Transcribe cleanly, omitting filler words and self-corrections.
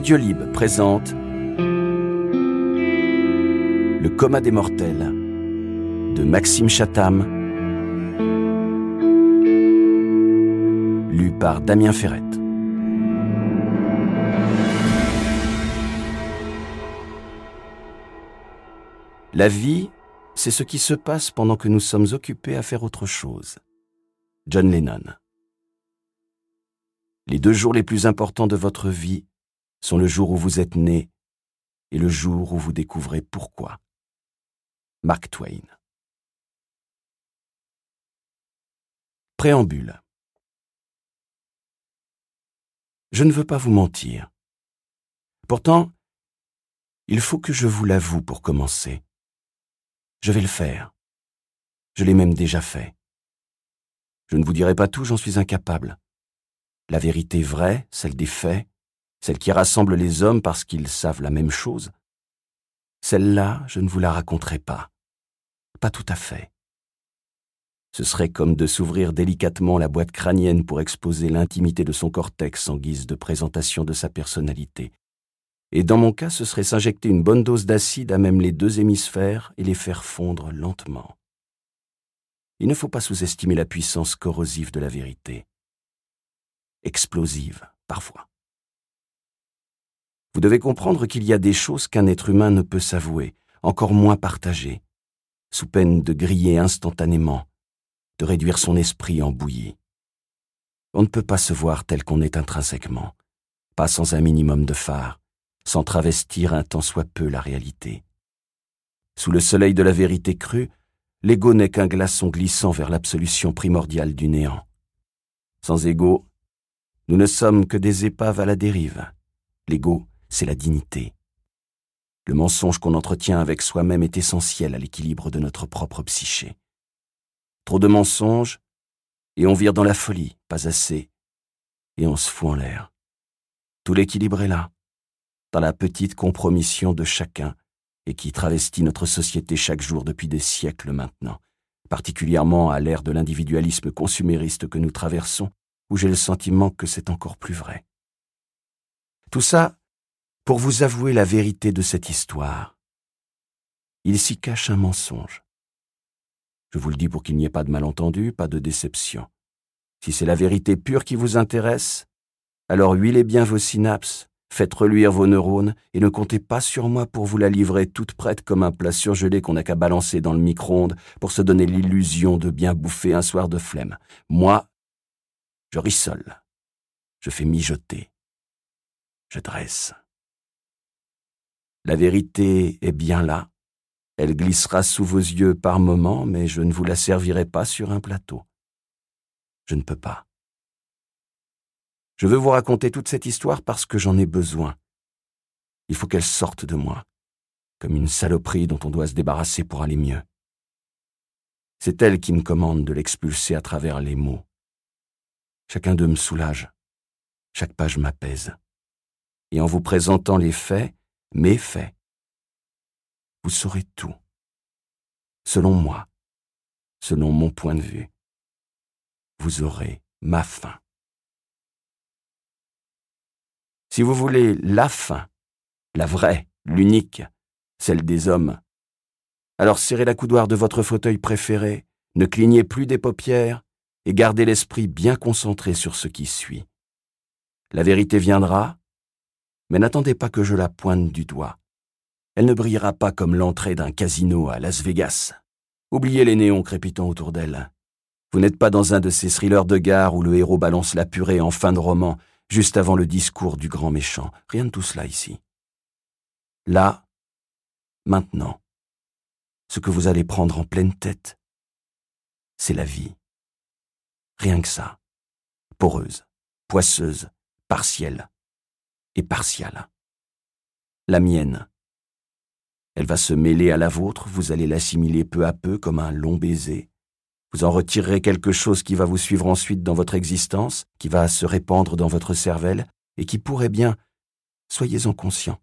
Audiolib présente Le coma des mortels de Maxime Chatham, lu par Damien Ferrette. La vie, c'est ce qui se passe pendant que nous sommes occupés à faire autre chose. John Lennon. Les 2 jours les plus importants de votre vie sont le jour où vous êtes né et le jour où vous découvrez pourquoi. Mark Twain. Préambule. Je ne veux pas vous mentir. Pourtant, il faut que je vous l'avoue pour commencer. Je vais le faire. Je l'ai même déjà fait. Je ne vous dirai pas tout, j'en suis incapable. La vérité vraie, celle des faits, celle qui rassemble les hommes parce qu'ils savent la même chose, celle-là, je ne vous la raconterai pas. Pas tout à fait. Ce serait comme de s'ouvrir délicatement la boîte crânienne pour exposer l'intimité de son cortex en guise de présentation de sa personnalité. Et dans mon cas, ce serait s'injecter une bonne dose d'acide à même les 2 hémisphères et les faire fondre lentement. Il ne faut pas sous-estimer la puissance corrosive de la vérité. Explosive, parfois. Vous devez comprendre qu'il y a des choses qu'un être humain ne peut s'avouer, encore moins partager, sous peine de griller instantanément, de réduire son esprit en bouillie. On ne peut pas se voir tel qu'on est intrinsèquement, pas sans un minimum de phare, sans travestir un tant soit peu la réalité. Sous le soleil de la vérité crue, l'ego n'est qu'un glaçon glissant vers l'absolution primordiale du néant. Sans ego, nous ne sommes que des épaves à la dérive. L'ego, c'est la dignité. Le mensonge qu'on entretient avec soi-même est essentiel à l'équilibre de notre propre psyché. Trop de mensonges, et on vire dans la folie, pas assez, et on se fout en l'air. Tout l'équilibre est là, dans la petite compromission de chacun, et qui travestit notre société chaque jour depuis des siècles maintenant, particulièrement à l'ère de l'individualisme consumériste que nous traversons, où j'ai le sentiment que c'est encore plus vrai. Tout ça pour vous avouer la vérité de cette histoire. Il s'y cache un mensonge. Je vous le dis pour qu'il n'y ait pas de malentendu, pas de déception. Si c'est la vérité pure qui vous intéresse, alors huilez bien vos synapses, faites reluire vos neurones et ne comptez pas sur moi pour vous la livrer toute prête comme un plat surgelé qu'on n'a qu'à balancer dans le micro-ondes pour se donner l'illusion de bien bouffer un soir de flemme. Moi, je rissole, je fais mijoter, je dresse. La vérité est bien là, elle glissera sous vos yeux par moments, mais je ne vous la servirai pas sur un plateau. Je ne peux pas. Je veux vous raconter toute cette histoire parce que j'en ai besoin. Il faut qu'elle sorte de moi, comme une saloperie dont on doit se débarrasser pour aller mieux. C'est elle qui me commande de l'expulser à travers les mots. Chacun d'eux me soulage, chaque page m'apaise. Et en vous présentant les faits, mes faits, vous saurez tout. Selon moi, selon mon point de vue, vous aurez ma fin. Si vous voulez la fin, la vraie, l'unique, celle des hommes, alors serrez la coudoir de votre fauteuil préféré, ne clignez plus des paupières et gardez l'esprit bien concentré sur ce qui suit. La vérité viendra, mais n'attendez pas que je la pointe du doigt. Elle ne brillera pas comme l'entrée d'un casino à Las Vegas. Oubliez les néons crépitant autour d'elle. Vous n'êtes pas dans un de ces thrillers de gare où le héros balance la purée en fin de roman, juste avant le discours du grand méchant. Rien de tout cela ici. Là, maintenant, ce que vous allez prendre en pleine tête, c'est la vie. Rien que ça. Poreuse, poisseuse, partielle et partiale. La mienne. Elle va se mêler à la vôtre, vous allez l'assimiler peu à peu comme un long baiser. Vous en retirerez quelque chose qui va vous suivre ensuite dans votre existence, qui va se répandre dans votre cervelle et qui pourrait bien, soyez-en conscient,